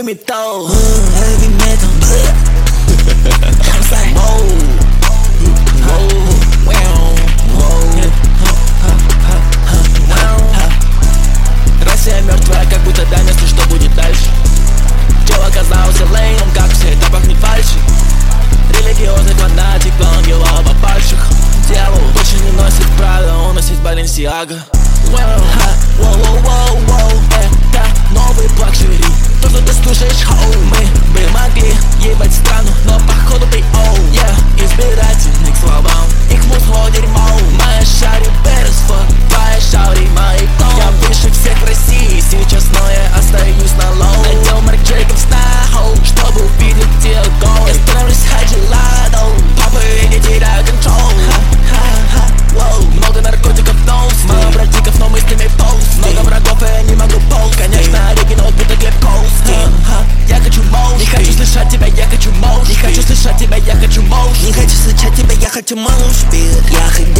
heavy metal, heavy metal. I'm like, whoa, whoa, wow, Россия мертвая, как будто дай мысли, что будет дальше. Тело оказался лейном, как все, это пахнет фальши. Религиозный фанатик, ангела по пальцах. Дьявол больше не носит правила, он носит Баленсиага. Это новый лакшери. То, что ты слушаешь, хоу. Мы бы могли ебать страну, но походу ты оу. Избирательный к словам, их музло дерьмо. Моя шари бересфа, твоя шари мои тон. Я выше всех в России, сейчас, но я остаюсь на лоу. Надел Марк Джейкобс на хоу, чтобы увидеть тебя гол. Я становлюсь хаджиладо, папа, я не теряю контроль. Много наркотиков, ноус, мало братиков, но мы с ними полз. Много врагов, и я не могу полз. Конечно, оригинал, будто Глеб Коусти. Я хочу моушпит. Не хочу слышать тебя, я хочу моушпит. Не хочу слышать тебя, я хочу моушпит. Не хочу слышать тебя, я хочу моушпит. Я хочу